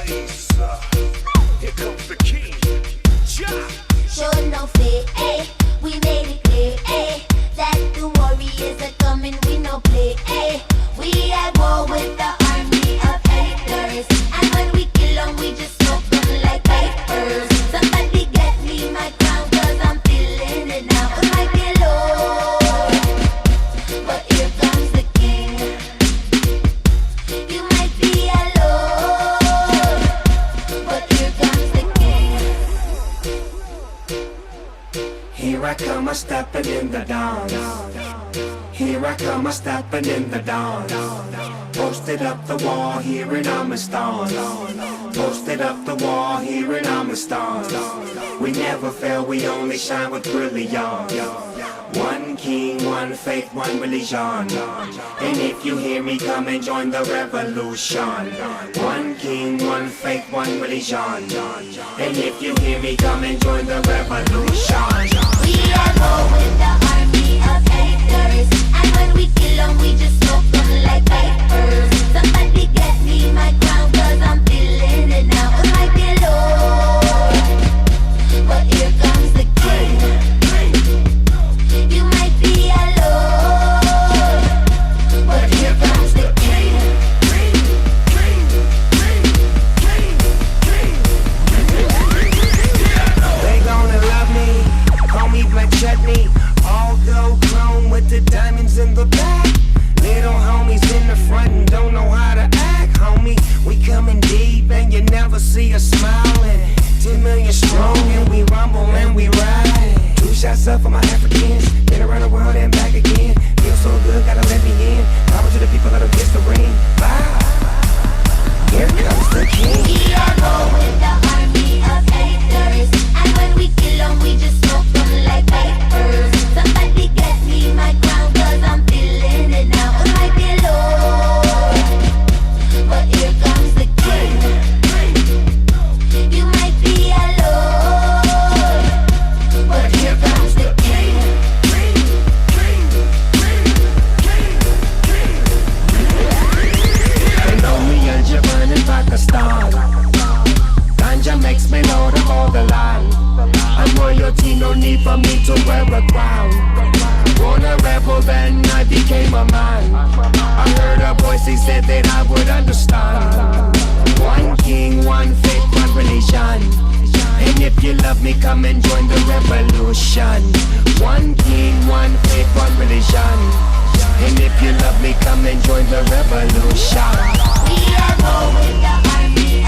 place. Here comes the king. Ja. Show no fear, eh? We made it clear, eh? That the warriors are coming, we no play, eh? We at war with the army of haters, and when we kill them, we just smoke them like papers. Somebody get me my crown, cause I'm feeling it now. It might be low, but here comes the king. You might be alone, but here comes the king. Here I come, I'm stepping in the dawn. Here I come, I'm stepping in the dawn. Posted up the wall, here in Amistad. Posted up the wall, here in Amistad. We never fail, we only shine with brilliance. One king, one faith, one religion. And if you hear me, come and join the revolution. One king, one faith, one religion. And if you hear me, come and join the revolution. We are war with the army of haters, and when we kill them, we just smoke them like papers. Somebody get me my crown, cause I'm feeling it now. It might be low, but here comes the king. You might be alone, but here comes the king. They gonna love me, call me Black Chutney. All gold chrome with the diamonds in the back. Little homies in the front and don't know how to act, homie. We coming deep and you never see us smiling. 10 million strong and we rumble and we ride. 2 shots up for my Africans, been around the world and back again. Feel so good, gotta let me in. Power to the people that'll kiss the ring. Bye. Here comes the king. We are war with the army of haters, and when we kill them, we just smoke them like papers. Somebody get me my crown, cause I'm feeling it now. It might be low, but here comes the king. You might be alone, but here comes the king. They know me in Japan and Pakistan. Ganja makes me know to hold the line. I'm royalty, no need for me to wear a crown. Born a rebel, then I became a man. I heard a voice, he said that I would understand. One king, one faith, one religion. And if you love me, come and join the revolution. One king, one faith, one religion. And if you love me, come and join the revolution. We are war with the army